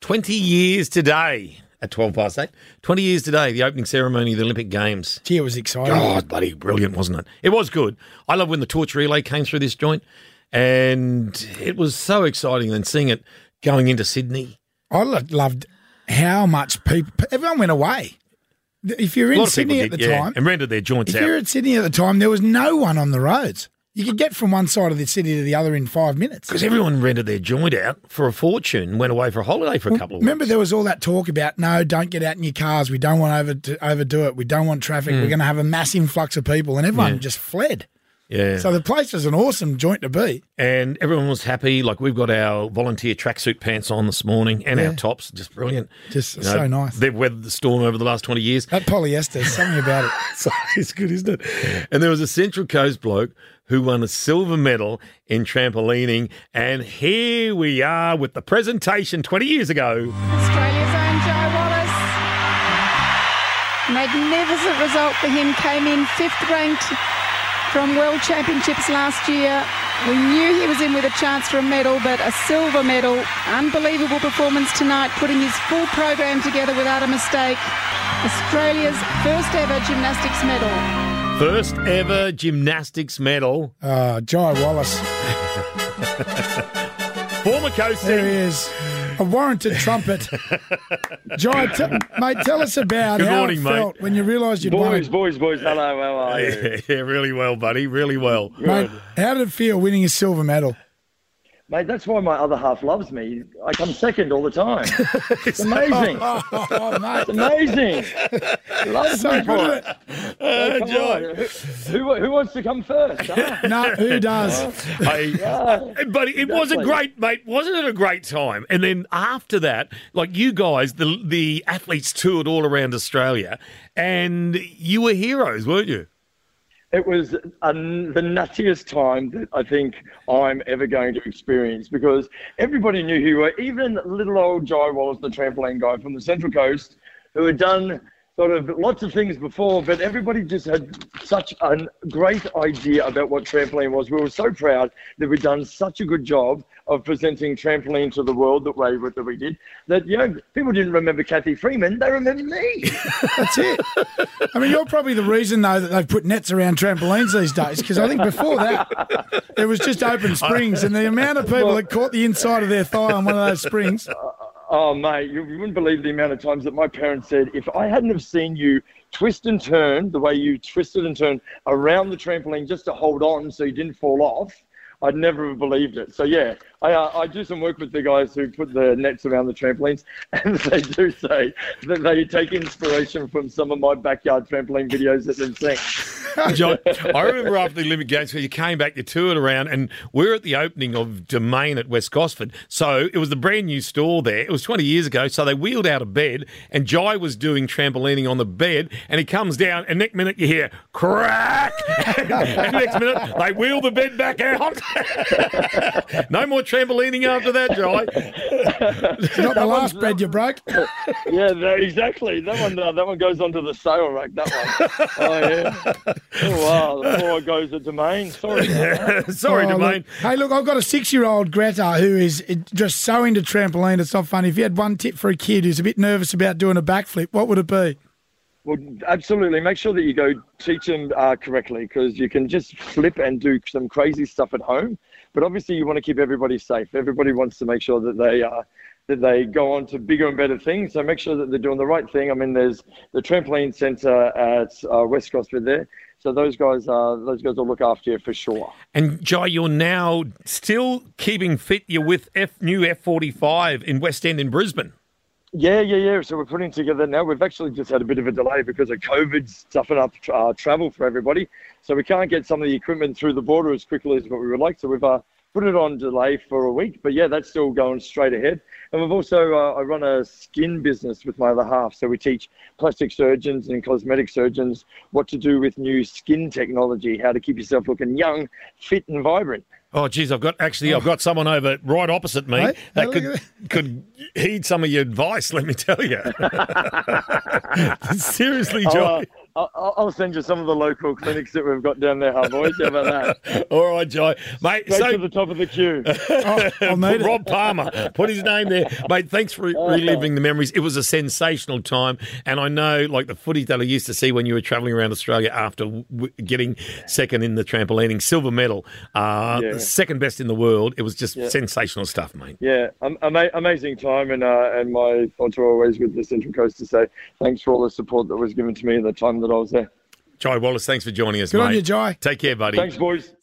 20 years today at 12 past 8. 20 years today, the opening ceremony of the Olympic Games. Gee, it was exciting. God, bloody brilliant, wasn't it? It was good. I love when the torch relay came through this joint, and it was so exciting then seeing it going into Sydney. I loved how much everyone went away. If you're in Sydney at the time. And rented their joints out. If you're at Sydney at the time, there was no one on the roads. You could get from one side of the city to the other in 5 minutes. Because everyone rented their joint out for a fortune, went away for a holiday for a couple of weeks. Remember there was all that talk about, no, don't get out in your cars. We don't want to overdo it. We don't want traffic. We're going to have a mass influx of people. And everyone just fled. Yeah. So the place was an awesome joint to be. And everyone was happy. Like, we've got our volunteer tracksuit pants on this morning and our tops. Just brilliant. Just so nice. They've weathered the storm over the last 20 years. That polyester, something about it. It's good, isn't it? And there was a Central Coast bloke who won a silver medal in trampolining. And here we are with the presentation 20 years ago. Australia's own Joe Wallace. Magnificent result for him. Came in 5th ranked from World Championships last year. We knew he was in with a chance for a medal, but a silver medal. Unbelievable performance tonight, putting his full program together without a mistake. Australia's first ever gymnastics medal. First ever gymnastics medal. Jai Wallace. Former coach. There he is. A warranted trumpet. Jai, mate, tell us about how it felt when you realised you'd won. Boys, hello, how are you? Yeah, really well, buddy, really well. Mate, how did it feel winning a silver medal? Mate, that's why my other half loves me. I come second all the time. It's amazing. Oh, mate. It's amazing. Loves So me for good. it. Come on. Who wants to come first? Huh? No, who does? Buddy, it was a great, mate. Wasn't it a great time? And then after that, like, you guys, the athletes toured all around Australia, and you were heroes, weren't you? It was the nuttiest time that I think I'm ever going to experience, because everybody knew who you were, even little old Jai Wallace, the trampoline guy from the Central Coast, who had done sort of lots of things before, but everybody just had such a great idea about what trampoline was. We were so proud that we'd done such a good job of presenting trampoline to the world that we did, that, you know, people didn't remember Kathy Freeman, they remember me. That's it. I mean, you're probably the reason, though, that they've put nets around trampolines these days, because I think before that, it was just open springs, and the amount of people that caught the inside of their thigh on one of those springs. Oh, mate, you wouldn't believe the amount of times that my parents said, if I hadn't have seen you twist and turn the way you twisted and turned around the trampoline just to hold on so you didn't fall off, I'd never have believed it. So, yeah, I do some work with the guys who put the nets around the trampolines, and they do say that they take inspiration from some of my backyard trampoline videos that they've seen. John, I remember after the Olympic Games where you came back, you toured around, and we were at the opening of Domain at West Gosford. So it was the brand new store there. It was 20 years ago. So they wheeled out a bed, and Jai was doing trampolining on the bed, and he comes down, and next minute you hear crack, and next minute they wheel the bed back out. No more trampolining after that, Jai. It's not the last bed you broke. Yeah, exactly. That one goes onto the sale rack, that one. Oh, yeah. Oh, wow. The poor goes at Domain. Sorry. Sorry, Domain. Hey, look, I've got a 6-year-old, Greta, who is just so into trampoline, it's not funny. If you had one tip for a kid who's a bit nervous about doing a backflip, what would it be? Well, absolutely. Make sure that you go teach them correctly, because you can just flip and do some crazy stuff at home. But obviously you want to keep everybody safe. Everybody wants to make sure that they go on to bigger and better things. So make sure that they're doing the right thing. I mean, there's the trampoline centre at West Gosford there. So those guys will look after you for sure. And Jai, you're now still keeping fit. You're with new F45 in West End in Brisbane. Yeah. So we're putting together now. We've actually just had a bit of a delay because of COVID stuffing up travel for everybody. So we can't get some of the equipment through the border as quickly as what we would like. So we've put it on delay for a week. But yeah, that's still going straight ahead. And we've also, I run a skin business with my other half. So we teach plastic surgeons and cosmetic surgeons what to do with new skin technology, how to keep yourself looking young, fit and vibrant. Oh, geez, I've got someone over right opposite me that could heed some of your advice, let me tell you. Seriously, John. I'll send you some of the local clinics that we've got down there, huh, boys? How about that? All right, Jai. Mate, Straight to the top of the queue. I'll need it. Rob Palmer, put his name there. Mate, thanks for reliving the memories. It was a sensational time. And I know, like, the footage that I used to see when you were travelling around Australia after getting second in the trampolining, silver medal, the second best in the world. It was just sensational stuff, mate. Yeah, amazing time. And my thoughts are always with the Central Coast to say thanks for all the support that was given to me at the time that I was there. Jai Wallace, thanks for joining us, Good mate. on you, Jai. Take care, buddy. Thanks, boys.